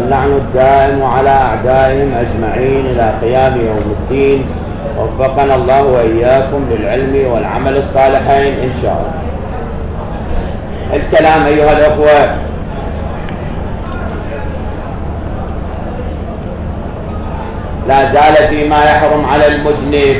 واللعن الدائم على أعدائهم أجمعين إلى قيام يوم الدين. وفقنا الله وإياكم للعلم والعمل الصالحين إن شاء الله. الكلام أيها الأخوة لا زال فيما يحرم على المذنب.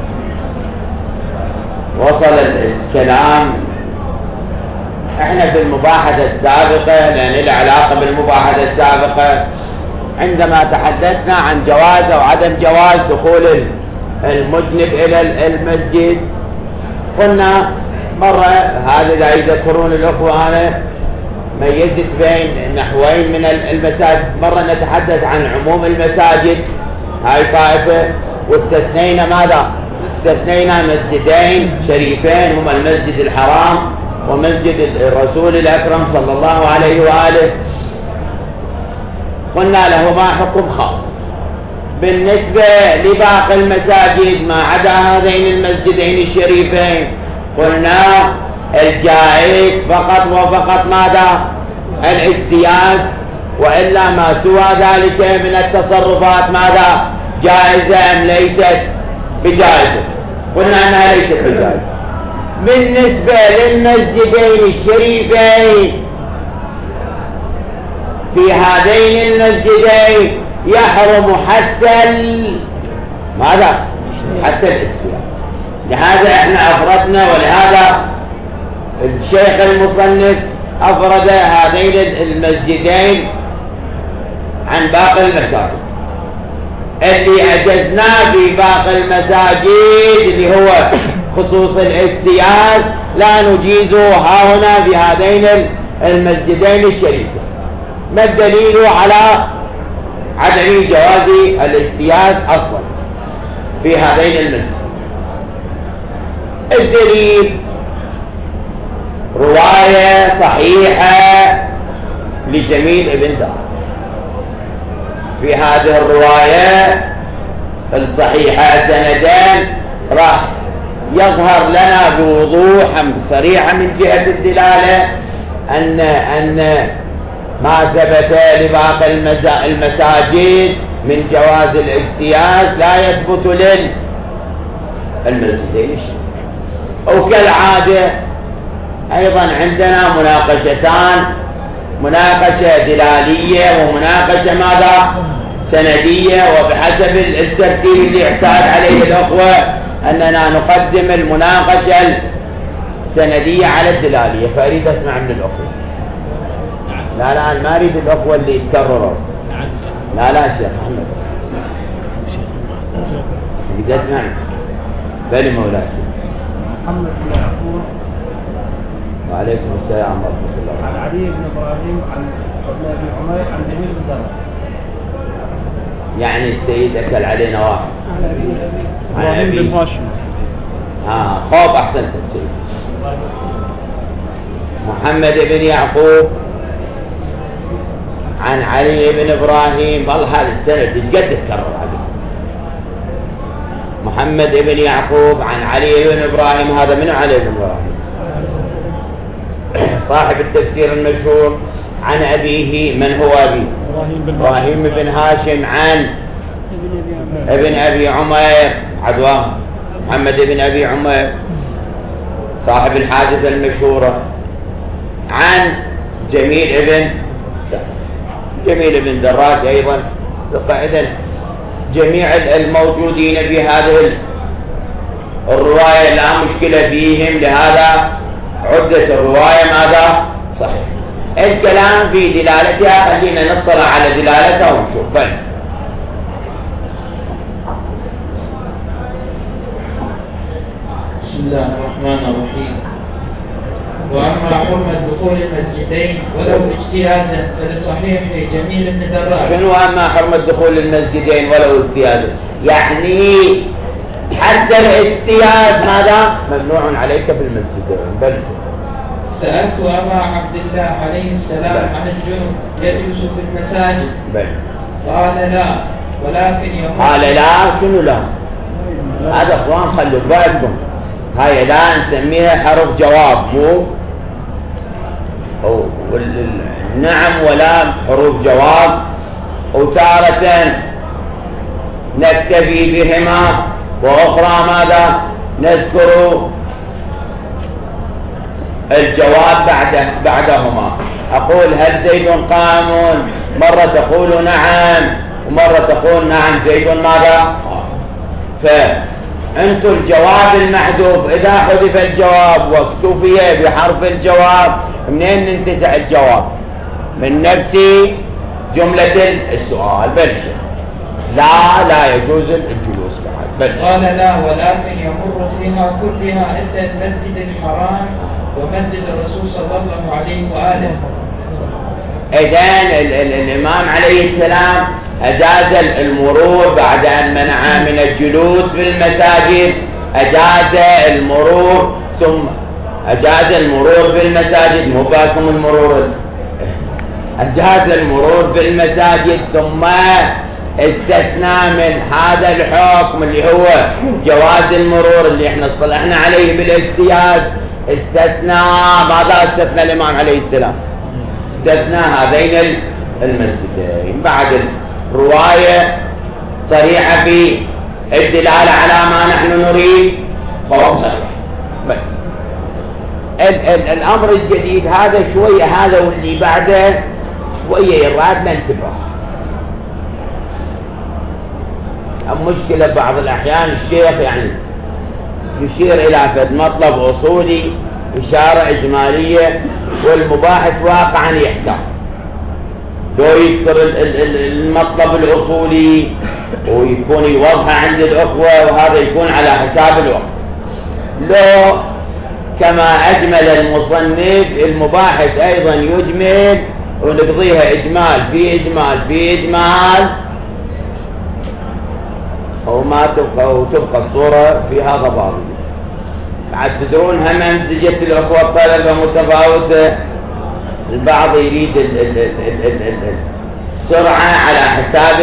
وصل الكلام احنا في المباحثة السابقة، لأن له علاقة بالمباحثة السابقة، عندما تحدثنا عن جواز أو عدم جواز دخول المذنب إلى المسجد، قلنا مرة هذا لا يذكرون الأخوة، أنا ميزت بين نحوين من المساجد. مرة نتحدث عن عموم المساجد، هاي طائفة، واستثنينا ماذا؟ استثنينا مسجدين شريفين هما المسجد الحرام ومسجد الرسول الأكرم صلى الله عليه وآله. قلنا لهما حكم خاص. بالنسبة لباقي المساجد ما عدا هذين المسجدين الشريفين، قلنا الجائز فقط وفقط ماذا؟ الاجتياز، وإلا ما سوى ذلك من التصرفات ماذا؟ جائزة أم ليست بجائزة؟ قلنا أنها ليست بجائزة. بالنسبة للمسجدين الشريفين، في هذين المسجدين يحرم حتى ماذا؟ حتى الاجتياز. لهذا احنا أفردنا، ولهذا الشيخ المصنف أفرد هذين المسجدين عن باقي المساجد. اللي عجزنا في باقي المساجد اللي هو خصوص الاجتياز لا نجيزه ها هنا في هذين المسجدين الشريفين. ما الدليل على عدم جواز الاجتياز أصلا في هذين المسجدين؟ الدليل رواية صحيحة لجميل ابن دار. في هذه الرواية الصحيحة سندان راح يظهر لنا بوضوح صريحة من جهة الدلالة أن ما ثبت لباقي المساجد من جواز الاجتياز لا يثبت للمسجدين. وكالعادة أيضا عندنا مناقشتان، مناقشة دلالية ومناقشة ماذا؟ سندية. وبحسب الترتيب اللي اعتاد عليه الأخوة أننا نقدم المناقشة السندية على الدلالية. فأريد أسمع من الأخوة. لا أنا ما أريد الأخوة اللي يتكرروا. لا شيخ أحمد أريد أسمع. بل مولاي محمد بن يعقوب. وعليكم السلام ورحمة الله. عن علي بن إبراهيم عن ابن أبي عمير عن جميل بن درة. يعني السيد أكل علينا واحد. عن أبي بن هاشم. خوف أحسنت السيد. محمد بن يعقوب عن علي بن إبراهيم. والله هذا السند ايش قد تكرر عليه. محمد بن يعقوب عن علي بن إبراهيم. هذا من علي بن إبراهيم صاحب التفسير المشهور. عن أبيه من هو أبيه؟ إبراهيم بن هاشم عن ابن أبي عمير عدوان. محمد بن أبي عمير صاحب الحادثة المشهورة. عن جميل بن دراج أيضا. فإذن جميع الموجودين في هذه الرواية لا مشكلة فيهم، لهذا عدة الرواية ماذا؟ صحيح. الكلام في دلالتها خلينا نطلع على دلالتها ونشوف. بسم الله الرحمن الرحيم. وأما حرمة دخول المسجدين ولو اجتيازا فلصحيح جميل بن دراج. شنو أما حرمة دخول المسجدين ولو اجتيازا؟ يعني حتى الاجتياز ماذا؟ ممنوع عليك في المسجدين. بل سألت أبا عبد الله عليه السلام عن الجنوب يجلس في المساجد. بل قال لا، ولكن يقول. قال لا. شنو لا؟ هذا اخوان خلوا بالكم، هاي لا نسميها حرف جواب، مو نعم ولا حروف جواب. وتارة نكتفي بهما، وأخرى ماذا نذكر الجواب بعدهما. أقول هل زيد قائم، مرة تقول نعم ومرة تقول نعم زيد ماذا. فأنتم الجواب المحذوف إذا حذف الجواب واكتفي بحرف الجواب منين ننتزع الجواب؟ من نفس جملة السؤال. بل لا يجوز الجلوس بعد. قال لا، ولكن يمر فيها كلها إلا المسجد الحرام ومسجد الرسول صلى الله عليه وآله. إذن الإمام عليه السلام أجاز المرور بعد أن منع من الجلوس في المساجد، أجاز المرور ثم أجاز المرور بالمساجد، مو باكم المرور، أجاز المرور بالمساجد ثم استثنى من هذا الحكم اللي هو جواز المرور اللي احنا اصطلحنا عليه بالاجتياز. استثنى ماذا؟ استثنى الإمام عليه السلام، استثنى هذين المسجدين. بعد الرواية صريحة في الدلالة على ما نحن نريد، فهو صريح. الأمر الجديد هذا شوية، هذا واللي بعده شوية يراد ننتبه. مشكلة بعض الأحيان الشيخ يعني يشير إلى فد مطلب أصولي إشارة إجمالية، والمباحث واقعا يحتاج لو يذكر المطلب الأصولي ويكون يوضح عند الأخوة، وهذا يكون على حساب الوقت. لو كما أجمل المصنف المباحث أيضا يجمل ونقضيها إجمال في إجمال في إجمال، وما تبقى الصورة فيها غبارية. بعد تدرون هم أمزجة الأخوة الطلبة متفاوتة، البعض يريد السرعة على حساب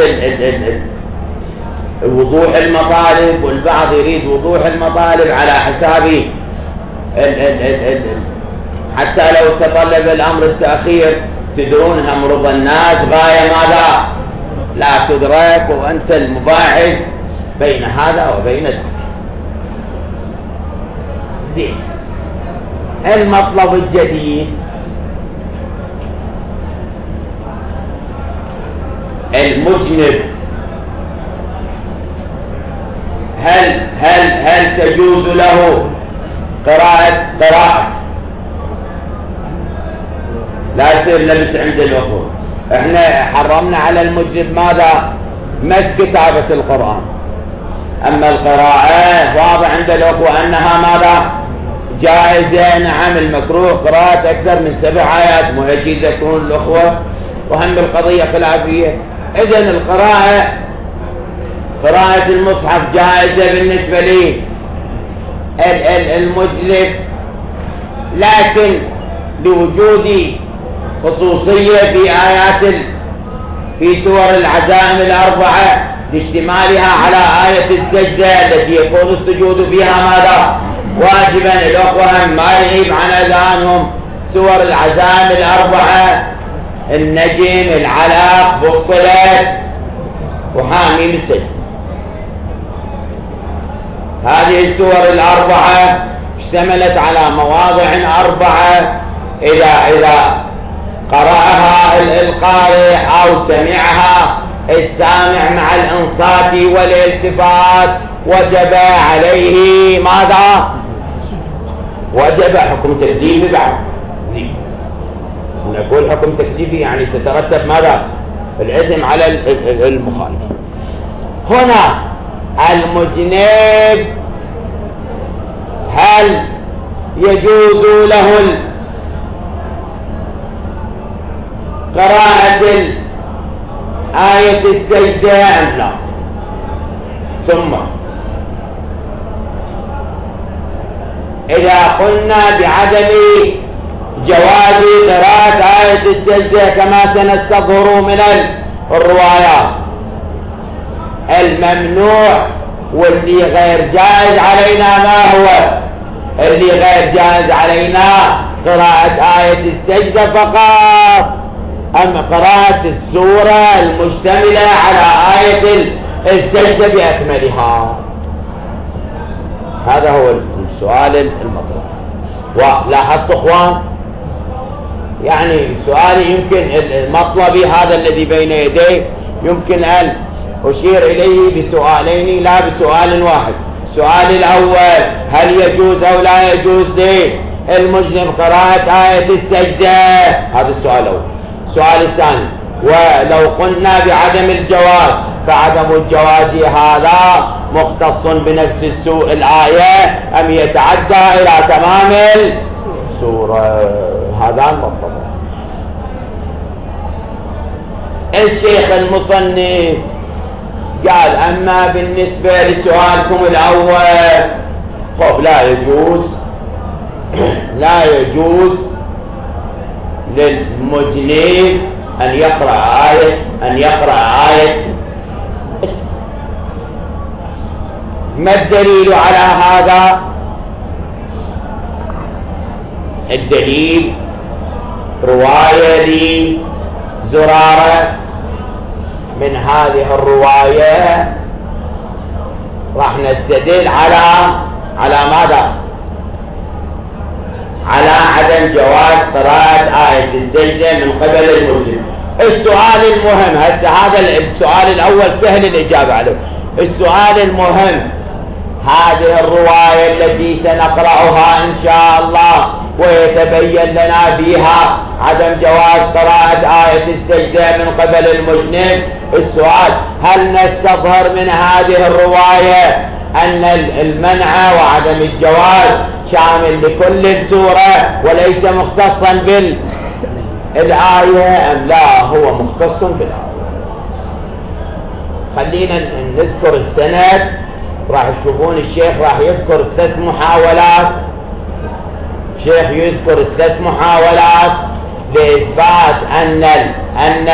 وضوح المطالب، والبعض يريد وضوح المطالب على حساب حتى لو تطلب الأمر التأخير. تدرون هم رضا الناس غاية ماذا لا تدرك، وأنت المباحث بين هذا وبين ذاك. زين، المطلب الجديد المجنب، هل تجوز له قراءة لا يصير لبس عند الأخوة. احنا حرمنا على المجنب ماذا؟ مس كتابة القرآن. أما القراءة واضح عند الأخوة أنها ماذا؟ جائزة. نعم، المكروه قراءة أكثر من 7 آيات، مهجيز يكون الأخوة، وهم القضية خلافية. إذن القراءة قراءة المصحف جائزة بالنسبة لي المجلب، لكن لوجود خصوصية في آيات في سور العزائم الأربعة لاشتمالها على آية السجدة التي يكون السجود فيها ماذا؟ واجبا. الأخوة ما يغيب عن أذهانهم سور العزائم الأربعة: النجم، العلق، فصلت، وحاميم السجد. هذه السور الأربعة اشتملت على مواضع 4 إذا قرأها القارئ أو سمعها السامع مع الإنصات والالتفات وجب عليه ماذا؟ وجب حكم تكليفي. بعد نقول حكم تكليفي يعني تترتب ماذا؟ الإثم على المخالف. هنا المجنب هل يجوز له قراءة آية السجدة أم لا؟ ثم إذا قلنا بعدم جواز قراءة آية السجدة كما سنستظهر من الروايات، الممنوع واللي غير جائز علينا ما هو؟ اللي غير جائز علينا قراءة آية السجدة فقط، أم قراءة السورة المشتملة على آية السجدة بأكملها؟ هذا هو السؤال المطروح. ولاحظت اخوان، يعني سؤالي يمكن المطلبي هذا الذي بين يدي يمكن أن أشير إليه بسؤالين لا بسؤال واحد. السؤال الأول: هل يجوز أو لا يجوز للمسلم قراءة آية السجدة؟ هذا السؤال الأول. السؤال الثاني: ولو قلنا بعدم الجواز فعدم الجواز هذا مختص بنفس الآية أم يتعدى إلى تمام السورة؟ هذا المطلب. الشيخ المصنف قال: أما بالنسبة لسؤالكم الأول لا يجوز للمجنب أن يقرأ آية. ما الدليل على هذا؟ الدليل رواية لزرارة. من هذه الرواية راح نستدل على ماذا؟ على عدم جواز قراءة آية السجدة من قبل المسلم. السؤال المهم هذا السؤال الأول سهل الإجابة عليه. السؤال المهم: هذه الرواية التي سنقرأها إن شاء الله ويتبين لنا فيها عدم جواز قراءة آية السجدة من قبل المجنب، السؤال: هل نستظهر من هذه الرواية أن المنع وعدم الجواز شامل لكل السورة وليس مختصا بالآية أم لا هو مختص بالآية؟ خلينا نذكر السند. راح تشوفون الشيخ راح يذكر 3 محاولات. الشيخ يذكر 3 محاولات لإثبات أن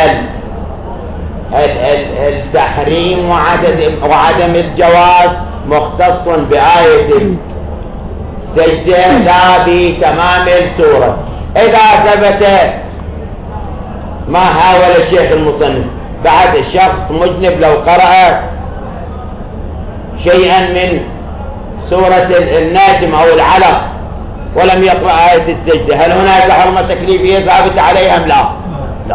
التحريم وعدم الجواز مختص بآية السجدة لا بتمام السورة. إذا ثبت ما حاول الشيخ المصنف، بعد الشخص مجنب لو قرأ شيئا من سورة النجم أو العلق ولم يقرأ آية السجدة، هل هناك حرمة تكليفية ثابتة عليه أم لا؟ لا.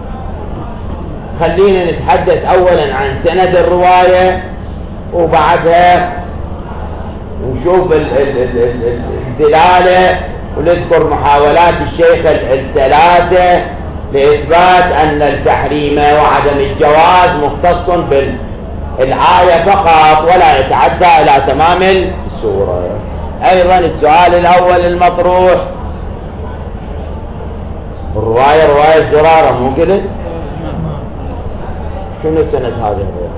خلينا نتحدث أولا عن سند الرواية وبعدها نشوف الدلالة ونذكر محاولات الشيخ الثلاثة لإثبات أن التحريم وعدم الجواز مختص بالآية فقط ولا يتعدى إلى تمام السورة. أيضا السؤال الأول المطروح: رواية زرارة مو كده؟ شنو سنة هذه الرواية؟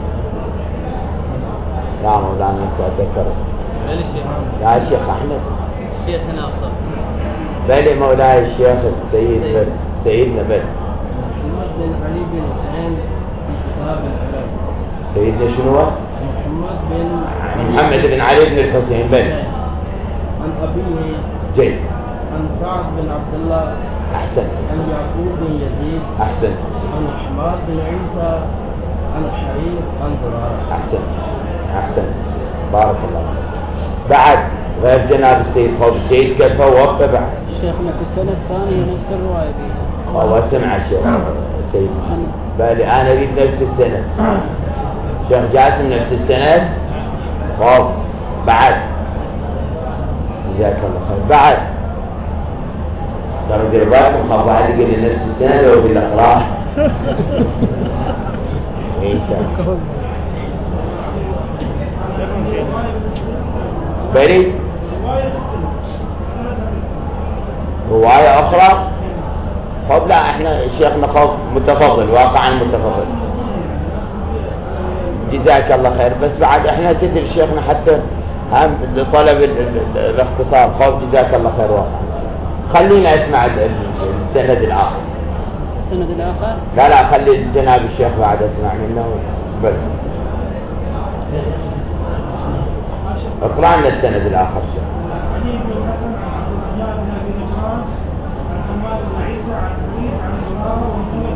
لا مولانا أنت أتذكر. يا الشيخ أحمد. شيخنا أصلا. بلي مولاي الشيخ سيدنا بل. محمد بن علي بن حسين في كتاب العلاج. سيدنا شنو؟ محمد بن علي بن الحسين بل. عن أبيه. جيد. عن سعد بن عبد الله. أحسنت. عن يعقوب بن يزيد. أحسنت. عن حماد بن عيسى. عن حرير. عن زرارة. أحسنت. بارك الله فيك. بعد غير جناب السيد خوف السيد كيف وقف بعد؟ شيخنا في السنة الثانية نفس الرواية دي. هو سمع الشيخ سيد. بالي أنا أريد نفس السنة. شيخ جاسم نفس السنة. خوف بعد. جزاك الله خير. بعد ترى دير بالكم خاف واحد يقول لي نفس السنة لو بالأقراء. بريد رواية أخرى. خب لا احنا شيخنا خوف متفضل واقعا متفضل. جزاك الله خير. بس بعد احنا تدري شيخنا حتى هم لطلب الاختصار. خوف جزاك الله خير واقعا. خلينا اسمع السند الآخر. السند الآخر؟ لا خلي جناب الشيخ بعد اسمع منه. بل اقرأ لنا السند الآخر شيخ. عن حماد بن عيسى عن حرير عن زرارة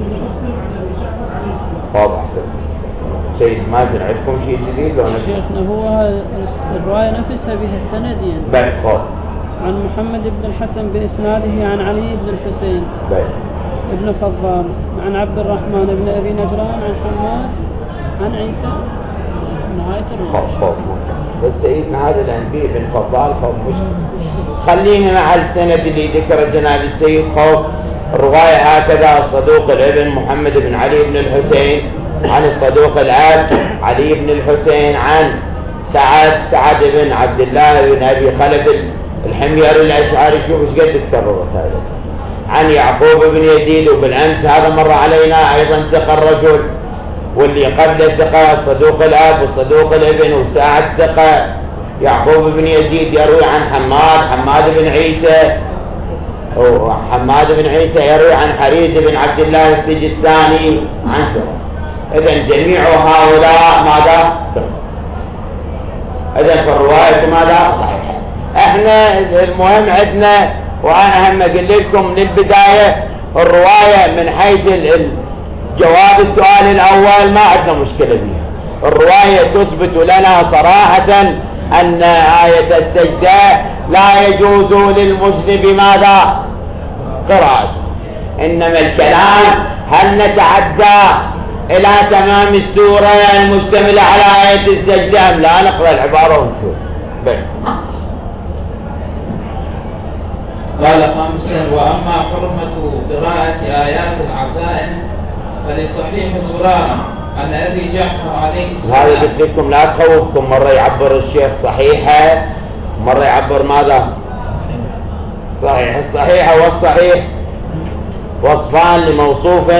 سيد مازن عندكم شيء جديد ولا شيخنا هو الرواية نفسها بها السندين بل خوف عن محمد بن الحسن بإسناده عن علي بن الحسين بل ابن فضال عن عبد الرحمن بن أبي نجران عن حماد عن عيسى نهاية الرواية. خوف بس سيدنا هذا الأنبي بن فضال خوف مش خلينا مع السند اللي ذكر جناب السيد خوف. الرواية هكذا: الصدوق الابن محمد بن علي بن الحسين عن الصدوق الأب علي بن الحسين عن سعد بن عبد الله بن أبي خلف الحمير الأشعري. شوف ايش قد تكررت هذا. عن يعقوب بن يزيد، وبالأمس هذا مر علينا أيضا ثقة الرجل، واللي قبل ثقة الصدوق الأب والصدوق الابن وسعد ثقة. يعقوب بن يزيد يروي عن حماد بن عيسى، وحماد بن عيسى يروي عن حريز بن عبد الله السجستاني عن سعد. إذن جميع هؤلاء ماذا؟ إذن فالرواية ماذا؟ صحيح. احنا المهم عندنا، وأنا هم أقول لكم من البداية الرواية من حيث جواب السؤال الأول ما عندنا مشكلة بها. الرواية تثبت لنا صراحة أن آية السجدة لا يجوز للمذنب ماذا؟ قراءة. إنما الكلام هل نتعدى إلى تمام السورة المشتملة على آية السجدة أم لا؟ نقرأ العبارة ونشوف. قال خامسا: وأما حرمة قراءة آيات العزائم فلصحيح زرارة عن أبي جعفر عليه السلام. هذا قلت لكم لا تخوفكم، مرة يعبر الشيخ صحيحة مرة يعبر ماذا؟ صحيح. الصحيحة والصحيح وصفان لموصوف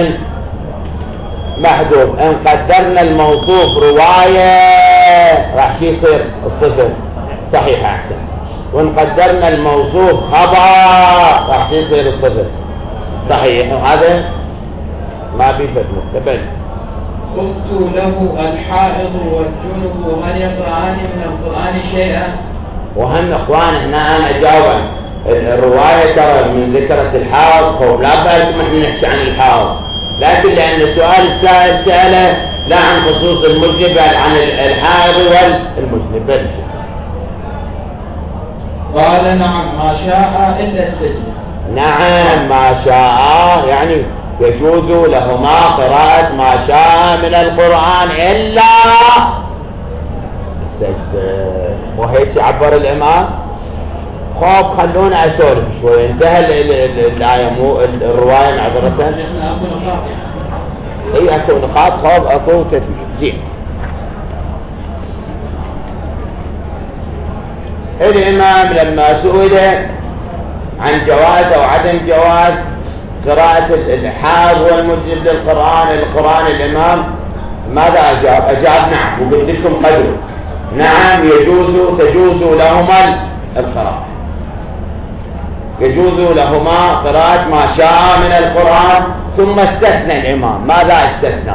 محذوف. إن قدرنا الموصوف رواية راح يصير الصفر صحيح أحسن، وإن قدرنا الموصوف خبر راح يصير الصفر صحيح. وهذا ما بيفت مختبل. قلت له: الحائض والجنب ومن يقرأان من القرآن شيئا؟ وهم إخوان أنا أجاوب. الرواية ترى من ذكرة الحائض، لا بالكم احنا نحكي عن الحائض، لكن لأن السؤال السائل سأله لا عن خصوص المذنب بل عن الحائض والمذنب. قال: نعم ما شاء إلا السجن. نعم ما شاء يعني يجوز لهما قراءة ما شاء من القرآن إلا السجدة. وهيك عبر الإمام. خوف خلونا أسولف شوي. انتهى الآية مو الرواية معذرة. اي اكو نقاط خوف اكو تثبيت زين. الإمام لما سئل عن جواز أو عدم جواز قراءة الحائض والمذنب للقرآن الإمام ماذا أجاب؟ أجاب نعم، وقلت لكم قدره نعم تجوز لهما القراءة، يجوز لهما قراءة ما شاء من القرآن. ثم استثنى الإمام. ماذا استثنى؟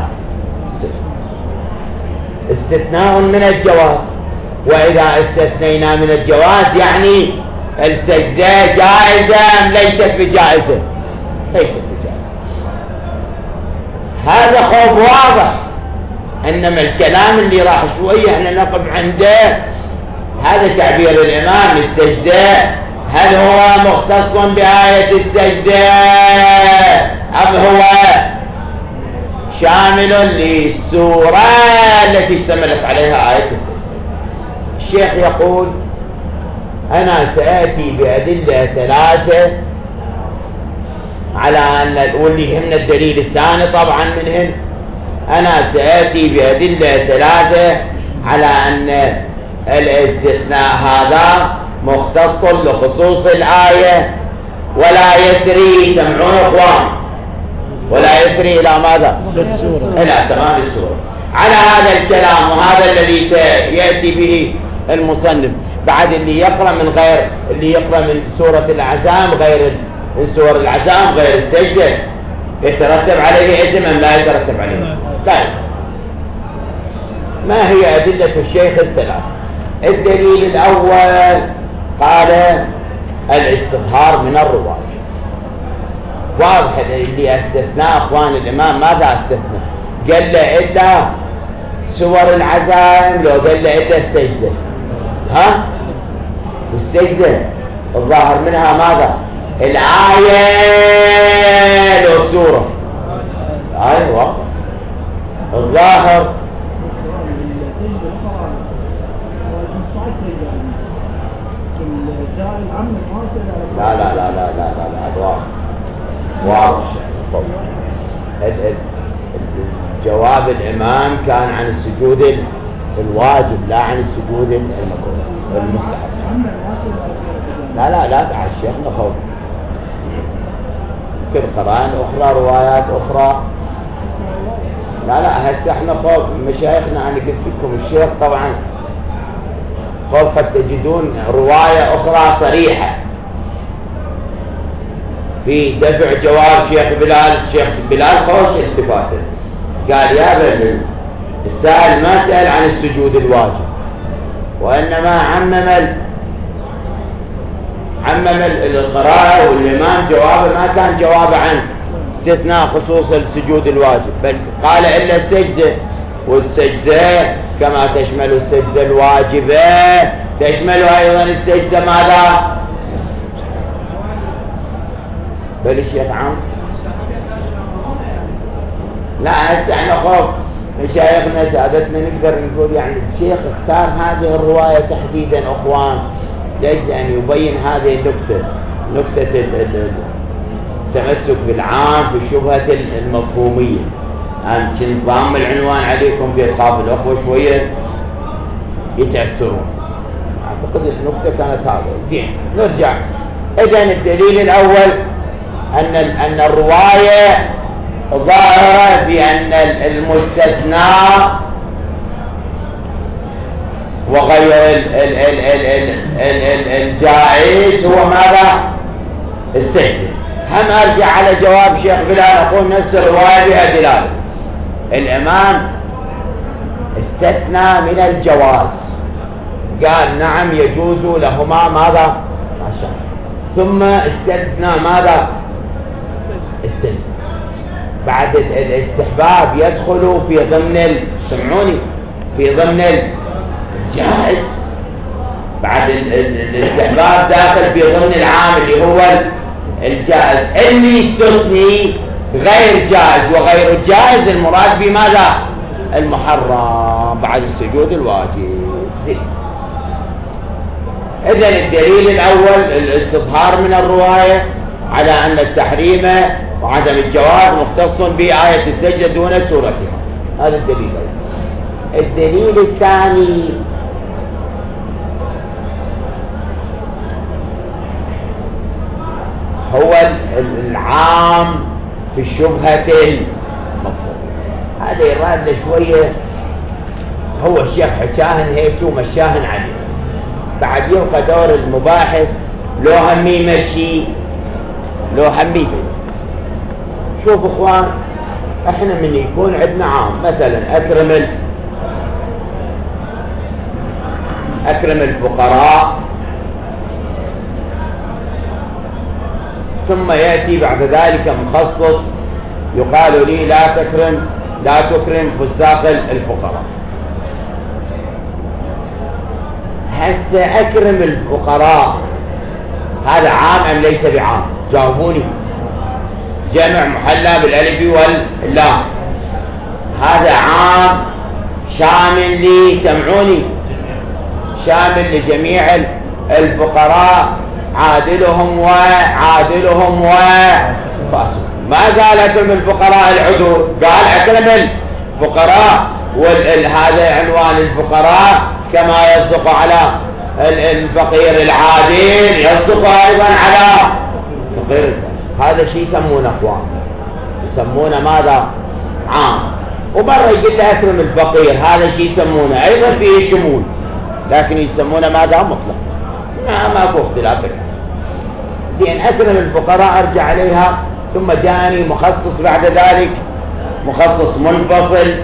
استثناء من الجواز. وإذا استثنينا من الجواز يعني السجدة جائزة أم ليست بجائزة؟ ليست بجائزة. هذا خوف واضح. إنما الكلام اللي راح شوية احنا نقف عنده هذا تعبير الإمام. السجدة هل هو مختص بآية السجدة أم هو شامل للسورة التي اشتملت عليها آية السجدة؟ الشيخ يقول: أنا سآتي بأدلة ثلاثة على أن، واللي يهمنا الدليل الثاني طبعا منهن، أنا سآتي بأدلة ثلاثة على أن الاستثناء هذا مختص لخصوص الآية ولا يسري، سمعون إخوان، ولا يسري إلى ماذا؟ إلى تمام السورة. على هذا الكلام وهذا الذي يأتي به المصنف بعد اللي يقرأ من سورة العزام غير من سور العزام غير السجدة يترتب عليه إثم أم لا يترتب عليه؟ طيب، ما هي أدلة الشيخ الثلاث؟ الدليل الأول قال الاستظهار من الرواية. واضح اللي استثناء أخوان الإمام. ماذا استثناء؟ قال له إلا صور العزائم لو قال له إلا السجدة، ها؟ السجدة الظاهر منها ماذا؟ الآية لو سورة، الآية واضح الظاهر. لا لا لا لا لا لا واضح واضح. جواب الإمام كان عن السجود الواجب لا عن السجود المستحب. لا لا لا بعد شيخنا خوف كل قرآن أخرى روايات أخرى. لا لا هسه احنا خوف مشايخنا، أنا قلت لكم الشيخ طبعا خوف قد تجدون رواية أخرى صريحة في دفع جواب شيخ بلال. الشيخ بلال خوش التفاته قال يا بلد السائل ما سأل عن السجود الواجب، وإنما عمم القراءة، والإمام جوابه ما كان جوابه عن استثناء خصوص السجود الواجب، بل قال إلا السجدة، والسجدة كما تشمل السجدة الواجبة تشمل أيضا السجدة ماذا؟ بل الشيخ عام لا هسه احنا خوف مشايخنا سادتنا نقدر نقول يعني الشيخ اختار هذه الرواية تحديدا اخوان ليش ان يبين هذه النكتة، نكتة التمسك بالعام في الشبهة المفهومية. كنت ضام العنوان عليكم بيخاف الاخوة شوية يتأثرون. اعتقد النكتة كانت هذا. زين نرجع. اذن الدليل الاول ان الرواية ظاهرة بأن المستثنى وغير الجائز هو ماذا؟ السجدة. هم أرجع على جواب شيخ بلال أقول نفس الرواية بها دلالة. الإمام استثنى من الجواز، قال نعم يجوز لهما ماذا؟ ثم استثنى ماذا؟ السجدة. بعد الاستحباب يدخل في ضمن سمعوني في ضمن الجائز. بعد الاستحباب داخل في ضمن العام اللي هو الجائز. اللي يستثني غير جائز، وغير الجائز المراد بماذا؟ المحرم بعد السجود الواجب. إذن الدليل الأول الاستظهار من الرواية على أن التحريم وعدم الجواز مختص بآية السجدة دون سورتها. هذا الدليل الأول. الدليل الثاني هو العام في الشبهة المفهوم. هذا يراد شوية هو الشيخ حكاهن هيك ومشاهن عليه، بعد يبقى دور المباحث لو هم يمشي لو هم يفيد. شوف اخوان احنا من يكون عندنا عام مثلا اكرم الفقراء، ثم يأتي بعد ذلك مخصص يقال لي لا تكرم فساق الفقراء. هسه أكرم الفقراء هذا عام أم ليس بعام؟ جاوبوني. جمع محلى بالألف واللام. هذا عام شامل لي سمعوني شامل لجميع الفقراء عادلهم وفاسق. ما قال أكرم الفقراء العدول، قال أكرم الفقراء. هذا عنوان الفقراء كما يصدق على الفقير العادل يصدق أيضا على فقير. هذا شيء يسمونه أخوان يسمونه ماذا؟ عام. وبرا يقول له أكرم الفقير، هذا شيء يسمونه أيضا فيه شمول، لكن يسمونه ماذا؟ مطلق. ما فيه اختلاف. زين أكرم الفقراء أرجع عليها. ثم جاني مخصص بعد ذلك مخصص منفصل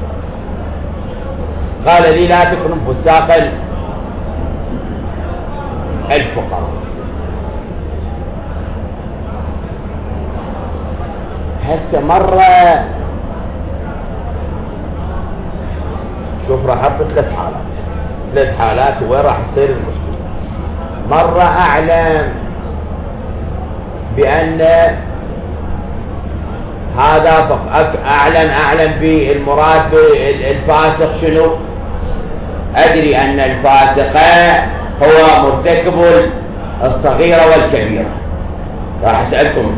قال لي لا تكرم فساق الفقراء. هسه مرة شوف راح احط 3 حالات وين راح تصير المشكلة. مرة اعلم بان هذا اعلم بالمراد بالفاسق شنو. ادري ان الفاسق هو مرتكب الصغيرة والكبيرة. راح اسألكم.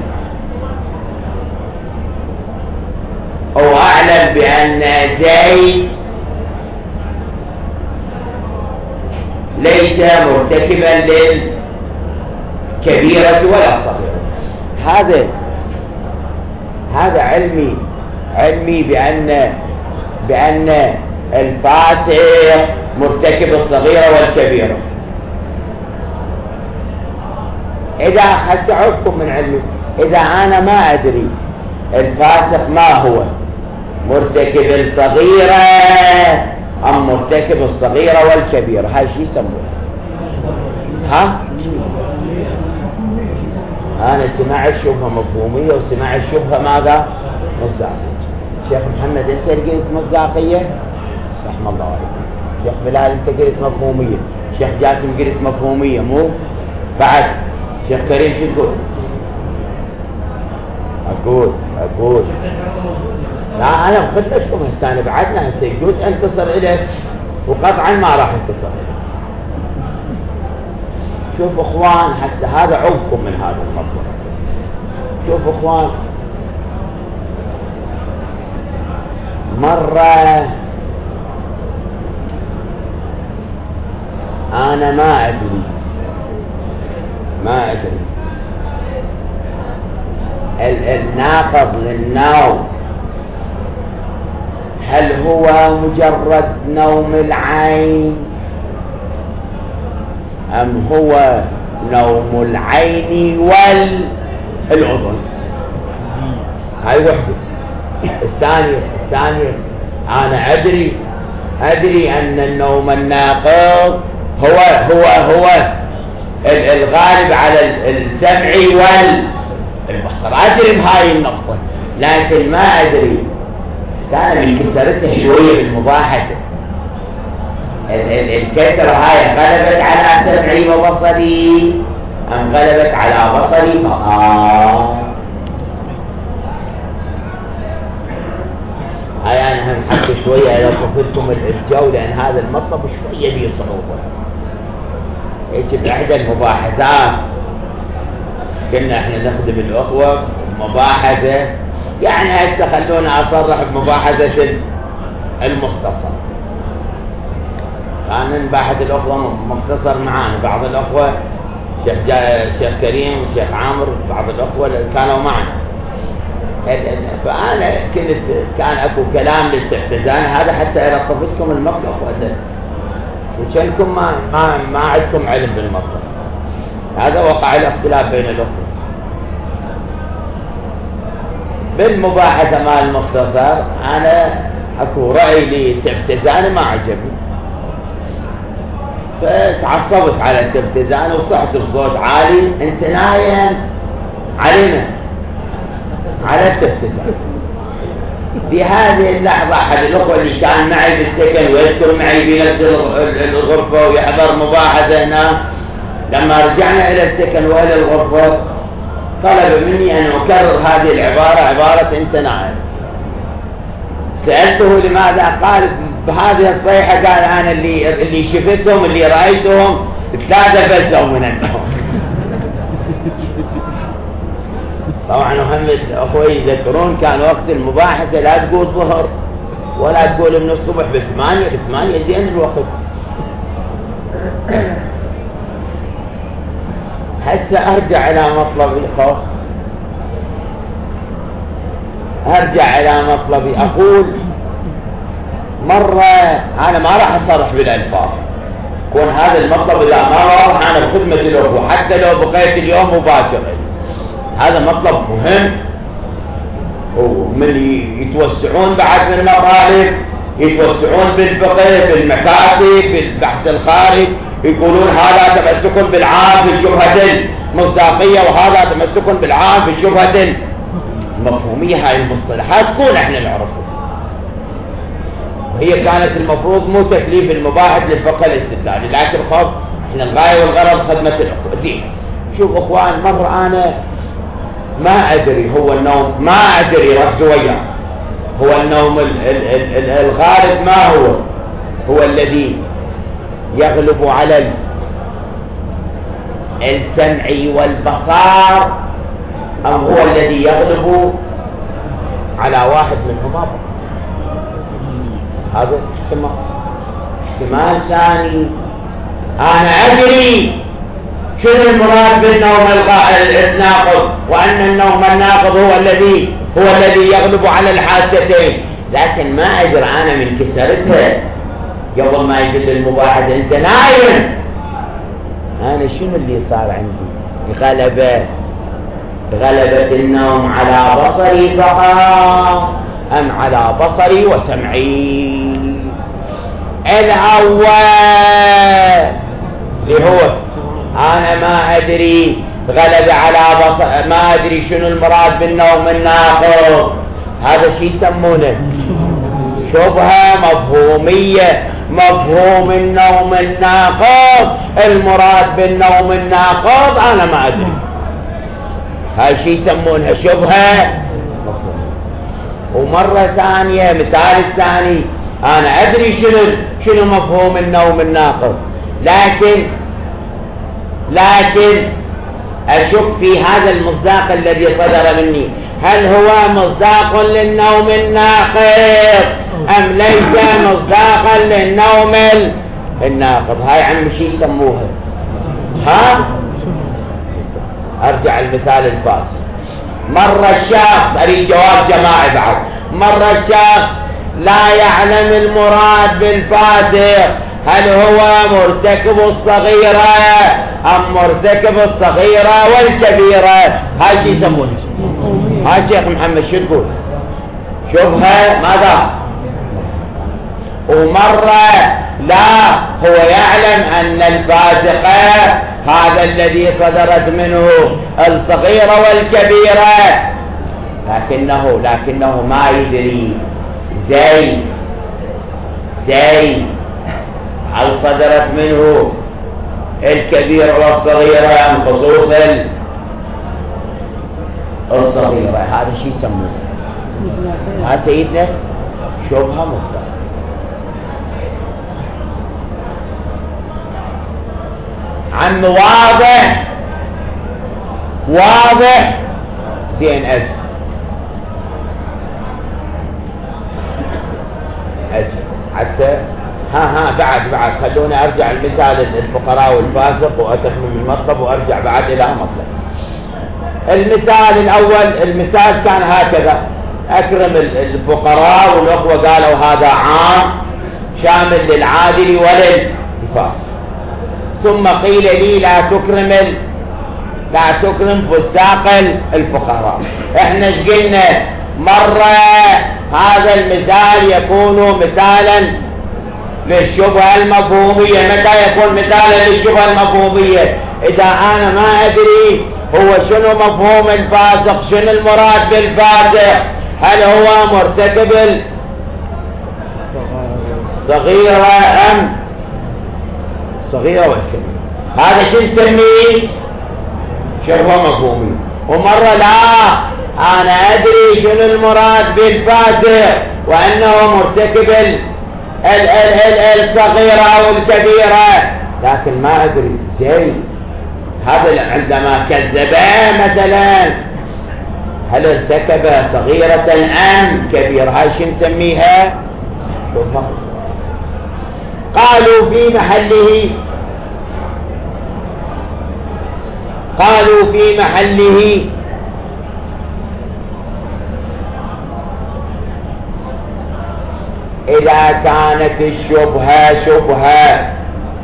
او اعلم بان زيد ليس مرتكبا للكبيرة ولا الصغيرة. هذا علمي بأن الفاسق مرتكب الصغيرة والكبيرة. إذا أخذتكم من علمي، إذا أنا ما أدري الفاسق ما هو مرتكب الصغيرة أم مرتكب الصغيرة والكبيرة، هاي شو يسمونه؟ أنا سمعت شبهة مفهومية وسمعت شبهة ماذا؟ مصداقية. شيخ محمد أنت قلت مصداقية؟ رحم الله عليكم. شيخ بلال أنت قلت مفهومية. شيخ جاسم قلت مفهومية مو؟ بعد شيخ كريم شو تقول؟ أقول لا أنا بخدت شبهة الثانية بعدنا هسه يجوز أنتصر إليك وقطعا ما راح انتصر إليك. شوف اخوان حتى هذا عوبكم من هذا المطلب. شوف اخوان، مرة انا ما ادري الناقض للنوم هل هو مجرد نوم العين أم هو نوم العين والأذن؟ هاي وحدة. الثانية أنا أدري أن النوم الناقض هو الغالب على السمع والبصر. أدري بهاي النقطة، لكن ما أدري كان من كسرتها شوية بالمباحثة. الكسرة هاي غلبت على سمعي وبصري أم غلبت على بصري فقط؟ هاي أنا هم حتى شوية إذا طفلتم الجو، لأن هذا المطلب شوية بيه صعوبة. هيك بإحدى المباحثات كنا احنا نخدم الأخوة مباحثة، يعني هسه خلونا أصرح بمباحثة المختصر. كان نباحث الأخوة مختصر معانا، بعض الأخوة شيخ كريم وشيخ عامر بعض الأخوة كانوا معنا. فأنا كان أكو كلام للاستحتزان هذا حتى إذا طفتكم المطلب وشانكم ما عندكم علم بالمطلب. هذا وقع الاختلاف بين الأخوة بالمباحثة مع المختصر. أنا أكو رأي للاستحتزان ما عجبني، فتعصبت على التبتزان وصحت بصوت عالي انت نايم علينا على التبتزان. في هذه اللحظة أحد الأخوة اللي كان معي بالسكن ويذكر معي بنفس الغرفة ويحضر مباحثة هنا، لما رجعنا إلى السكن وإلى الغرفة طلب مني أن أكرر هذه العبارة، عبارة انت نايم. سألته لماذا؟ قال بهذه الصيحة قال أنا اللي شفتهم اللي رأيتهم 3 فزوا من النوم. طبعا هم أخوي يذكرون كان وقت المباحثة لا تقول ظهر ولا تقول من الصبح ب8 زين الوقت. هسه أرجع إلى مطلبي خوف، أرجع إلى مطلبي أقول مرة أنا ما راح أصرح بالألفاظ، كون هذا المطلب إذا ما راح أنا بخدمة الأخوة حتى لو بقيت اليوم مباشرة. هذا مطلب مهم، ومن يتوسعون بعد من المطالب يتوسعون بالفقه بالمكاتب بالبحث الخارج، يقولون هذا تمسك بالعام في شبهة المصداقية وهذا تمسك بالعام في شبهة المفهومية. هاي المصطلحات كون احنا نعرفها. وهي كانت المفروض مو تكليف المباحث للفقه الاستدلالي، لكن خلاص احنا الغاية والغرض خدمة الأخوة. زين، شوف أخوان، مرة أنا ما أدري هو النوم، ما أدري، ركزوا وياه، هو النوم الغالب ما هو الذي يغلب على السمع والبصر، أم هو الذي يغلب على واحد منهما؟ هذا احتمال ثاني. أنا أدري شنو المراد بالنوم الناقض، وأن النوم الناقض هو الذي يغلب على الحاستين، لكن ما أدري أنا من كسرتها قبل ما يجد المباحث أنت نايم، أنا شنو اللي صار عندي؟ غلبت النوم على بصري فقط أم على بصري وسمعي؟ الأول اللي هو أنا ما أدري غلب على بصر، ما أدري شنو المراد بالنوم الناقض، هذا شيء يسمونه شبهة مفهومية. مفهوم النوم الناقض، المراد بالنوم الناقض أنا ما أدري، هاي شيء يسمونها شبهة مفهومية. ومرة ثانية، مثال الثاني، أنا أدري شنو مفهوم النوم الناقض، لكن أشك في هذا المصداق الذي صدر مني، هل هو مصداق للنوم الناقض أم ليس مصداقا للنوم الناقض؟ هاي عم شي يسموها، أرجع المثال الفاصل. مرة الشخص، أريد جواب جماعي بعد، مرة الشخص لا يعلم المراد بالفاسق، هل هو مرتكب الصغيرة أم مرتكب الصغيرة والكبيرة؟ هاي شي يسمونه، هاي شيخ محمد شو تقول؟ شبهة ماذا؟ ومرة لا، هو يعلم أن الفاسق هذا الذي صدرت منه الصغيرة والكبيرة، لكنه ما يدري زي هل صدرت منه الكبيرة والصغيرة أم خصوص الصغيرة. هذا شيء يسمونه ها سيدنا شبهة مصدر. عم واضح زين. أجل حتى بعد خلوني أرجع المثال الفقراء والفاسق وأتخمم المطلب وأرجع بعد إلى مطلب. المثال الأول، المثال كان هكذا: أكرم الفقراء، والأخوة قالوا هذا عام شامل للعادل وللفاسق. ثم قيل لي لا تكرم فساق الفقراء. احنا ايش قلنا؟ مرة هذا المثال يكون مثالا للشبهة المفهومية. متى يكون مثالا للشبهة المفهومية؟ إذا أنا ما أدري هو شنو مفهوم الفاسق، شنو المراد بالفاسق، هل هو مرتكب صغيرة أم صغيرة والكبيرة، هذا شو نسميه؟ شبهة مفهومية. ومرة لا، أنا أدري شنو المراد بالفاسق وأنه مرتكب الصغيرة أو الكبيرة، لكن ما أدري زي هذا عندما كذبه مثلا هل ارتكب صغيرة أم كبيرة، هاي شو نسميها؟ شبهة. قالوا في محله إذا كانت الشبهة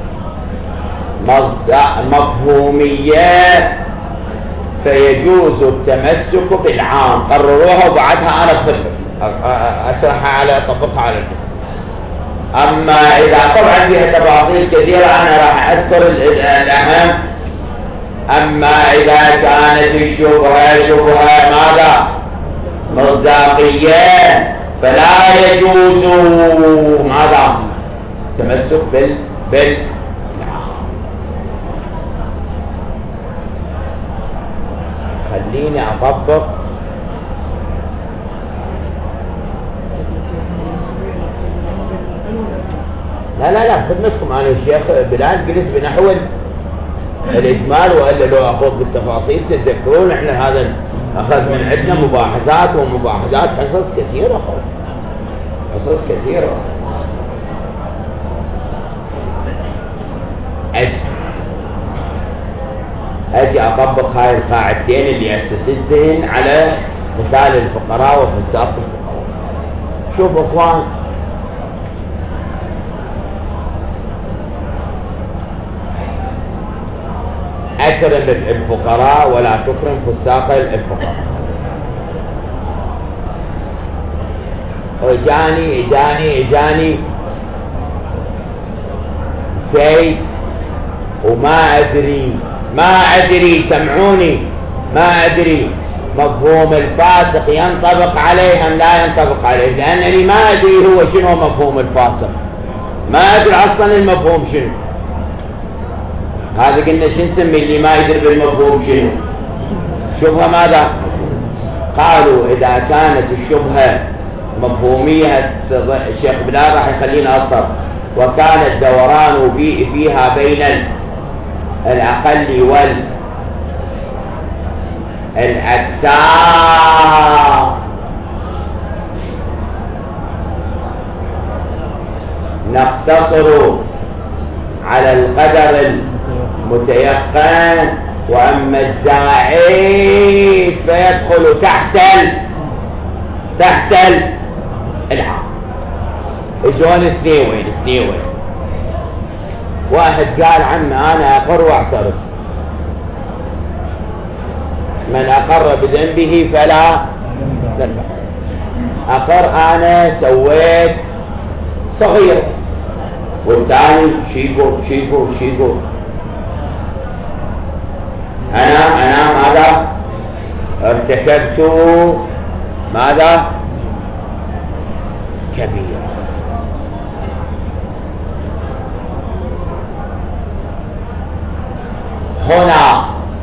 مفهومية فيجوز التمسك بالعام. قرروها وبعدها أنا أشرحها أطبقها على الفقه. أما إذا طبعا فيها تفاصيل كثيرة أنا راح أذكر الأهم. أما إذا كانت الشبهة ماذا؟ مصداقية، فلا يجوز ماذا؟ تمسك بال خليني أطبق. لا خدمتكم أنا الشيخ بلال قلت بنحو الإجمال، وإلا لو أخذ بالتفاصيل تتذكرون إحنا هذا أخذ من عندنا مباحثات ومباحثات حصص كثيرة، حصص كثيرة. أجي أطبق هاي القاعدتين اللي أسستهن على مثال الفقراء وفساق الفقراء. شوف أخوان، أكرم الفقراء ولا تكرم فساق الفقراء. إجاني زيد وما أدري سمعوني، ما أدري مفهوم الفاسق ينطبق عليه أم لا ينطبق عليه، لأنني ما أدري هو شنو مفهوم الفاسق، ما أدري أصلا المفهوم شنو. هذا قلنا شو نسمي اللي ما يدري بالمفهوم شنو؟ شبهة ماذا؟ قالوا إذا كانت الشبهة مفهومية، الشيخ بلال راح يخلينا أصطر، وكان الدوران فيها بين الأقل والأكثر، نقتصر على القدر المتيقن، وأما الزائد فيدخل تحت العام. شلون اثنين؟ واحد قال عم أنا أقر واعترف، من أقر بذنبه فلا ذنب. أقر أنا سويت صغير، والثاني شيكو أنا ماذا ارتكبت؟ ماذا؟ كبير. هنا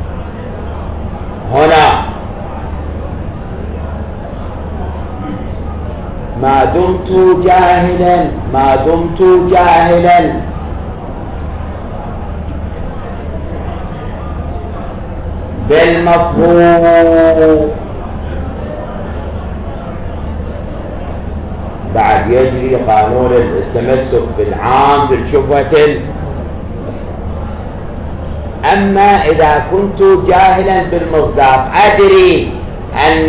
ما دمت جاهلا بالمفهوم بعد يجري قانون التمسك بالعام بالشبهة. أما إذا كنت جاهلا بالمصداق، أدري أن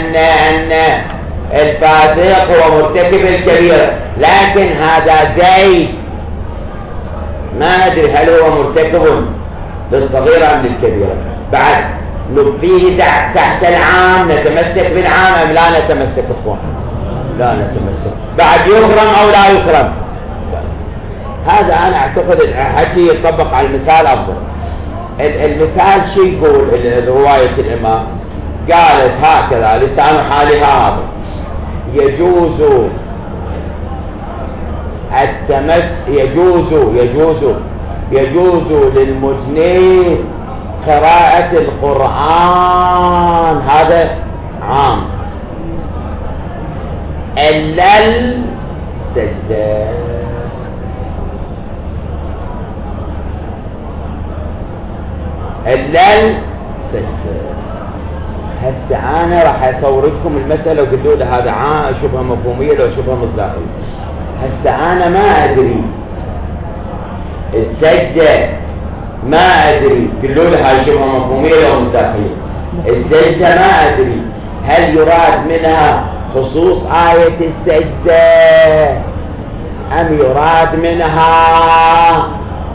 الفاسق هو مرتكب الكبيرة، لكن هذا زيد ما أدري هل هو مرتكب للصغيرة أم للكبيرة. بعد نبقيه تحت العام، نتمسك بالعام أم لا نتمسك؟ أخوان لا نتمسك. بعد يكرم أو لا يكرم؟ هذا أنا أعتقد الحكي يطبق على المثال أفضل. المثال شو يقول رواية الإمام؟ قالت هكذا لسان حالها هذا: يجوز للمجني قراءة القرآن، هذا عام، إلا السجدة. هسه أنا راح أصور لكم المسألة وقلوا لي هذا شبهة مفهومية لو شبهة مصداقية. هسه أنا ما أدري السجدة، ما أدري، قلوا لي هاي شبهة مفهومية لو مصداقية. السجدة ما أدري هل يراد منها خصوص آية السجدة أم يراد منها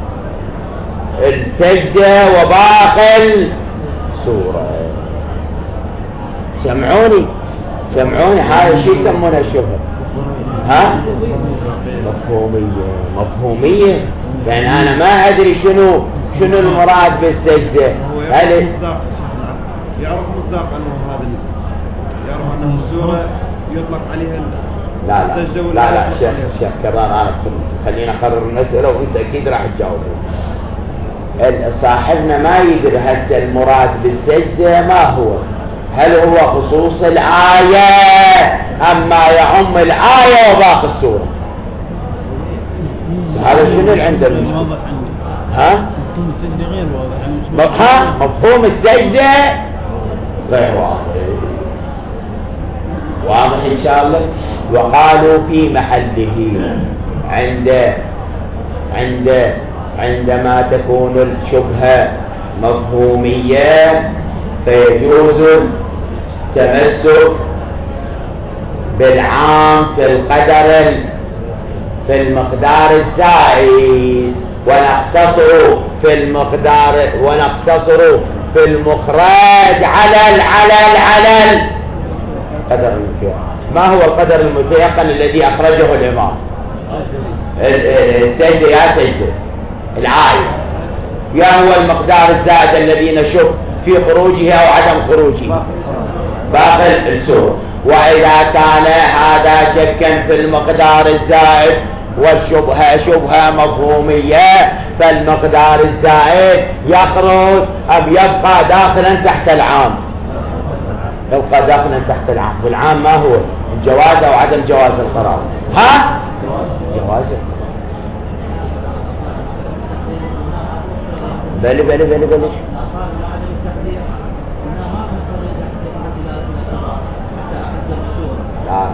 السجدة وباقي السورة. سمعوني هاي شو يسمونها الشبهة؟ مفهومية. يعني أنا ما أدري شنو المراد بالسجدة. هل يعرف مصداق أنه هذا، يعرف أنه السورة يطلق عليها لا الشيخ كرار أنا خلينا أقرر المسألة وأنت أكيد راح تجاوب. صاحبنا ما يدري هسه المراد بالسجدة ما هو، هل هو خصوص الآية أم ما يعم الآية وباقي السورة؟ هذا شنو اللي عنده المشكلة؟ مفهوم السجدة غير واضح. مفهوم السجدة غير واضح إن شاء الله. وقالوا في محله عندما تكون الشبهة مفهومية فيجوز التمسك بالعام في القدر في المقدار الزائد ونقتصر في المخرج على القدر المتيقن. ما هو القدر المتيقن الذي أخرجه الإمام؟ السجدة يا سجدة العاية، يا هو المقدار الزائد الذي نشك في خروجه أو عدم خروجه باقي السورة. وإذا كان هذا شكا في المقدار الزائد والشبهة شبهة مفهومية فالمقدار الزائد يخرج أم يبقى داخلا تحت العام؟ يبقى داخلا تحت العام. والعام ما هو؟ الجواز أو عدم جواز القرار؟ جواز. بلي لا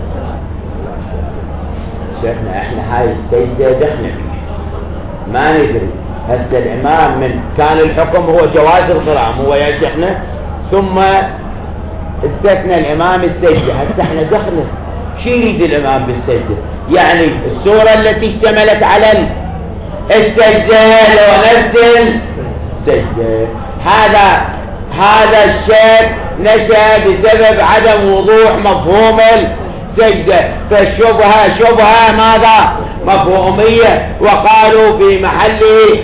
شيخنا احنا هاي السجدة دخلنا ما ندري. هسه الامام من كان الحكم هو جواز القراءة هو يا شيخنا، ثم استثنى الامام السجدة. هسه احنا دخلنا شو يريد الامام بالسجدة؟ يعني السورة التي اشتملت على السجدة لو نزل سجدة. هذا الشيء نشأ بسبب عدم وضوح مفهوم السجدة، فالشبهة شبهة ماذا؟ مفهومية. وقالوا في محله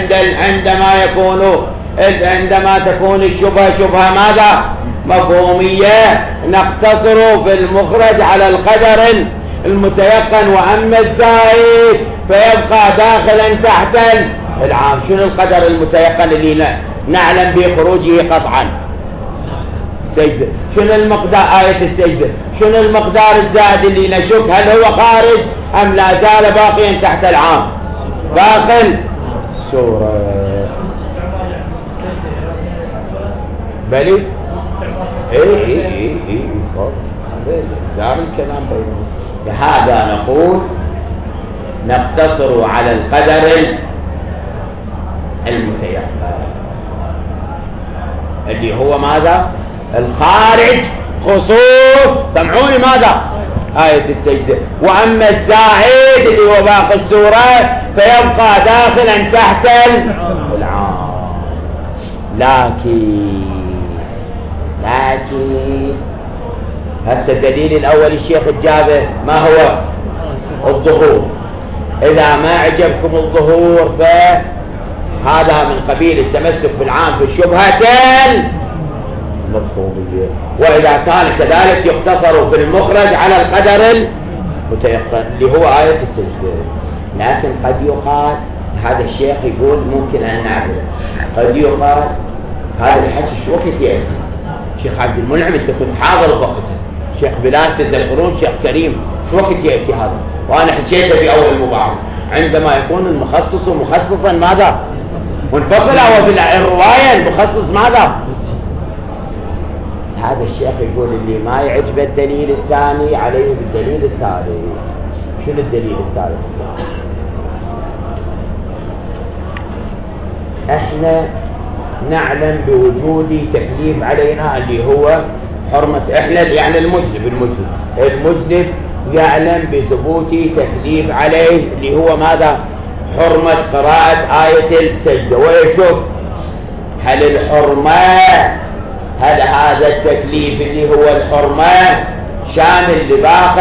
عندما تكون الشبهة شبهة ماذا؟ مفهومية، نقتصر في المخرج على القدر المتيقن، وأما الزائد فيبقى داخلا تحت العام. شنو القدر المتيقن اللي نعلم بخروجه قطعا؟ السجدة. شنو المقدار آية السجدة؟ شنو المقدار الزائد اللي نشك هل هو خارج أم لا زال باقيا تحت العام؟ باقي سورة بلي ايه دار الكلام بينهم. لهذا نقول نقتصر على القدر المتيقن اللي هو ماذا؟ الخارج خصوص سمعوني ماذا؟ آية السجدة. وأما الزائد اللي هو باقي السورة فيبقى داخلا تحت العام. لكن هسه الدليل الأول الشيخ الجابر ما هو؟ الظهور. إذا ما عجبكم الظهور فهذا من قبيل التمسك بالعام في الشبهتين المفهومية. وإذا كان كذلك يقتصر في المخرج على القدر المتيقن اللي هو آية السجدة. لكن قد يقال هذا الشيخ يقول ممكن أن نعرف، قد يقال هذا الحكي شو وقت يأتي؟ شيخ عبد المنعم انت كنت حاضر وقتها، شيخ بلال تذكرون، شيخ كريم شو وقت يأتي هذا؟ وأنا حكيته في أول مباحث عندما يكون المخصص مخصصا ماذا؟ منفصلا. وفي الرواية المخصص ماذا؟ هذا الشيخ يقول اللي ما يعجب الدليل الثاني عليه بالدليل الثالث. شنو الدليل الثالث؟ احنا نعلم بوجود تكليف علينا اللي هو حرمة. احنا يعني المذنب يعلم بثبوت تكليف عليه اللي هو ماذا؟ حرمة قراءة آية السجدة. ويشوف هل هذا التكليف اللي هو الحرمة شامل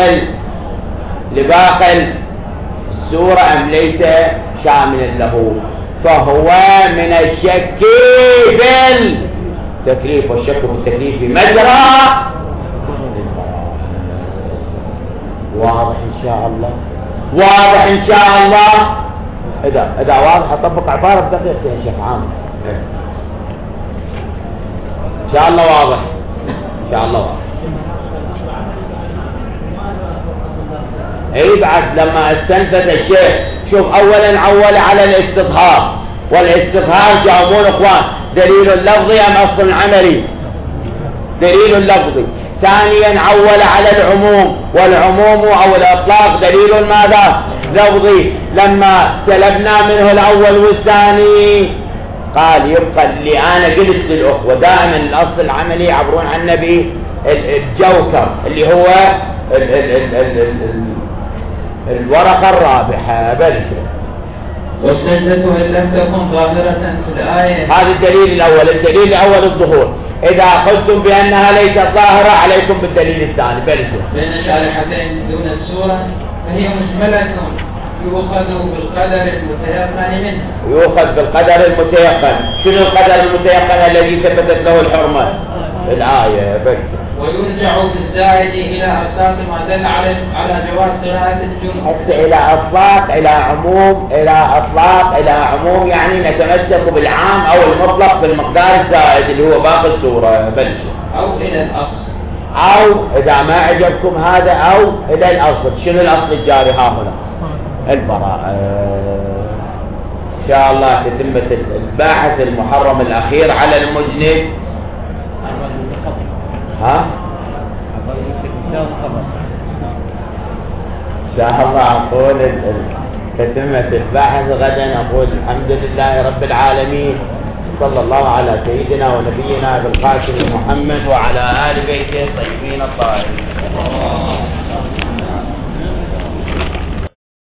لباقي السورة أم ليس شاملا له؟ فهو من الشك في التكليف، والشك في التكليف مجرى. شاء الله. واضح إن شاء الله. إذا واضح أطبق عبارة بدقيقة يا شيخ عامر. إن شاء الله واضح. إن شاء الله واضح. اي بعد لما استنفذ الشيخ شوف اولا عول على الاستظهار، والاستظهار جاوبون اخوان دليل لفظي ام اصل عملي؟ دليل لفظي. ثانيا عول على العموم، والعموم او الاطلاق دليل ماذا؟ لفظي. لما سلبنا منه الاول والثاني قال يبقى اللي انا قلت للاخوه دائما الاصل العملي يعبرون عنه بالجوكر اللي هو الورقة الرابحة. بلشوا. والسجدة إن لم تكن ظاهرة في الآية. هذا الدليل الأول. الدليل الأول الظهور. إذا قلتم بأنها ليست ظاهرة عليكم بالدليل الثاني. بلشوا. بين شارحتين دون السورة فهي مجملة يؤخذ بالقدر المتيقن منها. يؤخذ بالقدر المتيقن. شنو القدر المتيقن الذي ثبتت له الحرمة؟ الآية. بلشوا. ويرجع بالزائد إلى أطلاق ما دل على جواز قراءة الجنوب. إلى أطلاق، إلى عموم، إلى أطلاق، إلى عموم، يعني نتمسك بالعام أو المطلق بالمقدار الزائد اللي هو باقي السورة. بلشوا. أو إلى الأصل. أو إذا ما عجبكم هذا أو إلى الأصل. شنو الأصل الجاري ها هنا؟ البراءة. إن شاء الله تتمة الباحث المحرم الأخير على المذنب. ها؟ إن شاء الله أقول تتمة الباحث غدا. أقول الحمد لله رب العالمين، صلى الله على سيدنا ونبينا بالقاسم محمد وعلى آل بيته الطيبين الطاهرين.